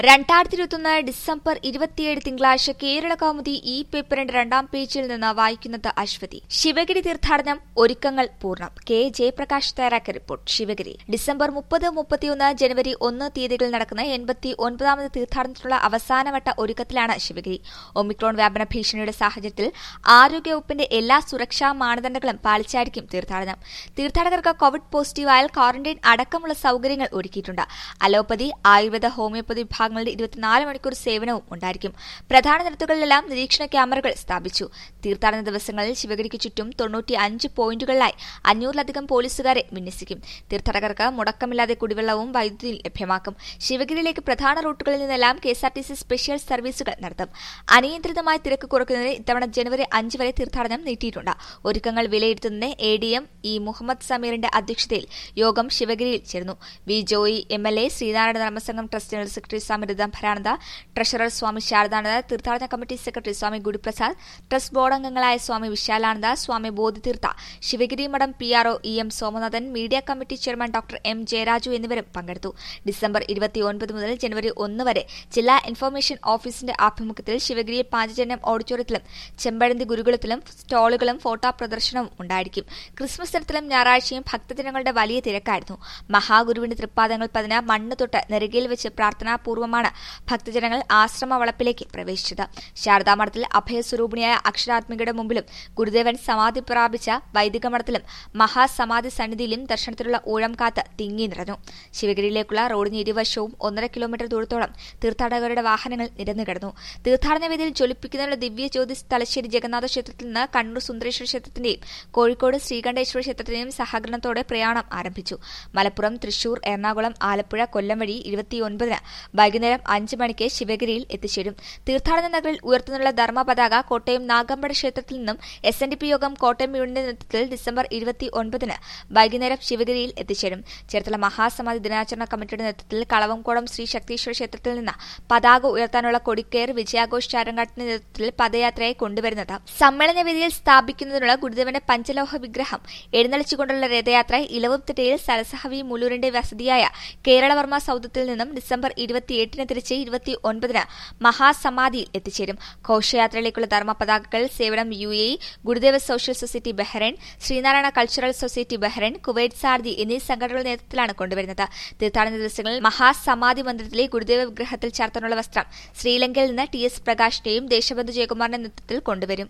2021 December 27 തിങ്കളാഴ്ച കേരള കൗമുദി ഈ പേപ്പറിന്റെ രണ്ടാം പേജിൽ നിന്ന് വായിക്കുന്നത് അശ്വതി. ശിവഗിരി തീർത്ഥാടനം ഒരുക്കങ്ങൾ പൂർണ്ണം. കെ ജയപ്രകാശ് തയ്യാറാക്കിയ റിപ്പോർട്ട്. ശിവഗിരി ഡിസംബർ 30, 31, ജനുവരി 1 തീയതികളിൽ നടക്കുന്ന 89ാമത് തീർത്ഥാടനത്തിനുള്ള അവസാനവട്ട ഒരുക്കത്തിലാണ് ശിവഗിരി. ഒമിക്രോൺ വ്യാപന ഭീഷണിയുടെ സാഹചര്യത്തിൽ ആരോഗ്യവകുപ്പിന്റെ എല്ലാ സുരക്ഷാ മാനദണ്ഡങ്ങളും പാലിച്ചായിരിക്കും തീർത്ഥാടനം. തീർത്ഥാടകർക്ക് കോവിഡ് പോസിറ്റീവായാൽ ക്വാറന്റൈൻ അടക്കമുള്ള സൌകര്യങ്ങൾ ഒരുക്കിയിട്ടുണ്ട്. അലോപ്പതി, ആയുർവേദ, ഹോമിയോപ്പതി വിഭാഗങ്ങളുടെ 24 മണിക്കൂർ സേവനവും ഉണ്ടായിരിക്കും. പ്രധാന നിരത്തുകളിലെല്ലാം നിരീക്ഷണ ക്യാമറകൾ സ്ഥാപിച്ചു. തീർത്ഥാടന ദിവസങ്ങളിൽ ശിവഗിരിക്ക് ചുറ്റും 95 പോയിന്റുകളിലായി 500-ലധികം പോലീസുകാരെ വിന്യസിക്കും. തീർത്ഥാടകർക്ക് മുടക്കമില്ലാതെ കുടിവെള്ളവും വൈദ്യുതിയും ലഭ്യമാക്കും. ശിവഗിരിയിലേക്ക് പ്രധാന റൂട്ടുകളിൽ നിന്നെല്ലാം കെഎസ്ആർടിസി സ്പെഷ്യൽ സർവീസുകൾ നടത്തും. അനിയന്ത്രിതമായ തിരക്ക് കുറയ്ക്കുന്നതിന് ഇത്തവണ ജനുവരി 5 വരെ തീർത്ഥാടനം നീട്ടിയിട്ടുണ്ട്. ഒരുക്കങ്ങൾ വിലയിരുത്തുന്നതിന് എഡിഎം ഇ മുഹമ്മദ് സമീറിന്റെ അധ്യക്ഷതയിൽ യോഗം ശിവഗിരിയിൽ ചേർന്നു. V Joy MLA, Sreenarayana Dharmasangham trust general secretary Swami Rithambharananda, treasurer Swami Saradananda, തീർത്ഥാടന committee secretary Swami Guruprasad, trust board അംഗങ്ങളായ Swami Vishalananda, Swami Bodhitheertha, Sivagiri Mutt PRO E M. Somanathan, media committee chairman doctor M Jayaraju എന്നിവരും പങ്കെടുത്തു. ഡിസംബർ 29 മുതൽ ജനുവരി 1 വരെ ജില്ലാ ഇൻഫർമേഷൻ ഓഫീസിന്റെ ആഭിമുഖ്യത്തിൽ ശിവഗിരി പാഞ്ചജന്യം ഓഡിറ്റോറിയത്തിലും ചെമ്പഴന്തി ഗുരുകുലത്തിലും സ്റ്റാളുകളും ഫോട്ടോ പ്രദർശനവും ഉണ്ടായിരിക്കും. ക്രിസ്മസ് ദിനത്തിലും ഞായറാഴ്ചയും ഭക്തജനങ്ങളുടെ വലിയ തിരക്കായിരുന്നു. മഹാഗുരുവിന്റെ തൃപ്പാദങ്ങൾ പതിന് മണ്ണ് തൊട്ട് നെറുകയിൽ വെച്ച് പ്രാർത്ഥനാപൂർവ്വമാണ് ഭക്തജനങ്ങൾ ആശ്രമ വളപ്പിലേക്ക് പ്രവേശിച്ചത്. ശാരദാമഠത്തിൽ അഭയസ്വരൂപിണിയായ അക്ഷരാത്മികയുടെ മുമ്പിലും ഗുരുദേവൻ സമാധി പ്രാപിച്ച വൈദിക മഠത്തിലും മഹാസമാധി സന്നിധിയിലും ദർശനത്തിനുള്ള ഊഴം കാത്ത് തിങ്ങി നിറഞ്ഞു. ശിവഗിരിയിലേക്കുള്ള റോഡിന് ഇരുവശവും 1.5 കിലോമീറ്റർ ദൂരത്തോളം തീർത്ഥാടകരുടെ വാഹനങ്ങൾ നിരന്നുകിടന്നു. തീർത്ഥാടന വേദിയിൽ ജ്വലിപ്പിക്കുന്നതിനുള്ള ദിവ്യ ജ്യോതിസ് തലശ്ശേരി ജഗന്നാഥ ക്ഷേത്രത്തിൽ നിന്ന് കണ്ണൂർ സുന്ദരേശ്വര ക്ഷേത്രത്തിന്റെയും കോഴിക്കോട് ശ്രീകണ്ഠേശ്വര ക്ഷേത്രത്തിന്റെയും സഹകരണത്തോടെ പ്രയാണം ആരംഭിച്ചു. മലപ്പുറം, തൃശൂർ, എറണാകുളം, ആലപ്പുഴ, കൊല്ലം വഴി 29-ന് വൈകുന്നേരം 5 മണിക്ക് ശിവഗിരിയിൽ എത്തിച്ചേരും. തീർത്ഥാടന നഗറിൽ ഉയർത്തുന്നുള്ള ധർമ്മ പതാക കോട്ടയം നാഗമ്പട ക്ഷേത്രത്തിൽ നിന്നും SNDP യോഗം കോട്ടയം യൂണിയന്റെ നേതൃത്വത്തിൽ ഡിസംബർ 29-ന് വൈകുന്നേരം ശിവഗിരിയിൽ എത്തിച്ചേരും. ചേർത്തല മഹാസമാധി ദിനാചരണ കമ്മിറ്റിയുടെ നേതൃത്വത്തിൽ കളവംകോടം ശ്രീ ശക്തീശ്വര ക്ഷേത്രത്തിൽ നിന്ന് പതാക ഉയർത്താനുള്ള കൊടിക്കയർ വിജയാഘോഷ് ചാരങ്കാട്ടിന്റെ നേതൃത്വത്തിൽ പദയാത്രയായി കൊണ്ടുവരുന്നത്. സമ്മേളന വേദിയിൽ സ്ഥാപിക്കുന്നതിനുള്ള ഗുരുദേവന്റെ പഞ്ചലോഹ വിഗ്രഹം എഴുന്നള്ളിച്ചുകൊണ്ടുള്ള രഥയാത്ര ഇലവുംതിട്ടയിൽ സരസഹവി മൂലൂരിന്റെ വസതിയായ കേരളവർമ്മ സൌധത്തിൽ നിന്നും ഡിസംബർ 28-ന് തിരിച്ച് 29-ന് മഹാസമാധിയിൽ എത്തിച്ചേരും. ഘോഷയാത്രയിലേക്കുള്ള ധർമ്മ പതാകകൾ Sevanam UAE, Gurudeva social society Bahrain, Sreenarayana cultural society Bahrain, Kuwait Sarathi എന്നീ സംഘടനകളുടെ നേതൃത്വത്തിലാണ് കൊണ്ടുവരുന്നത്. തീർത്ഥാടന ദിവസങ്ങളിൽ മഹാസമാധി മന്ദിരത്തിലെ ഗുരുദേവ വിഗ്രഹത്തിൽ ചാർത്താനുള്ള വസ്ത്രം ശ്രീലങ്കയിൽ നിന്ന് TS പ്രകാശിന്റെയും ദേശബന്ധു ജയകുമാറിന്റെ നേതൃത്വത്തിൽ കൊണ്ടുവരും.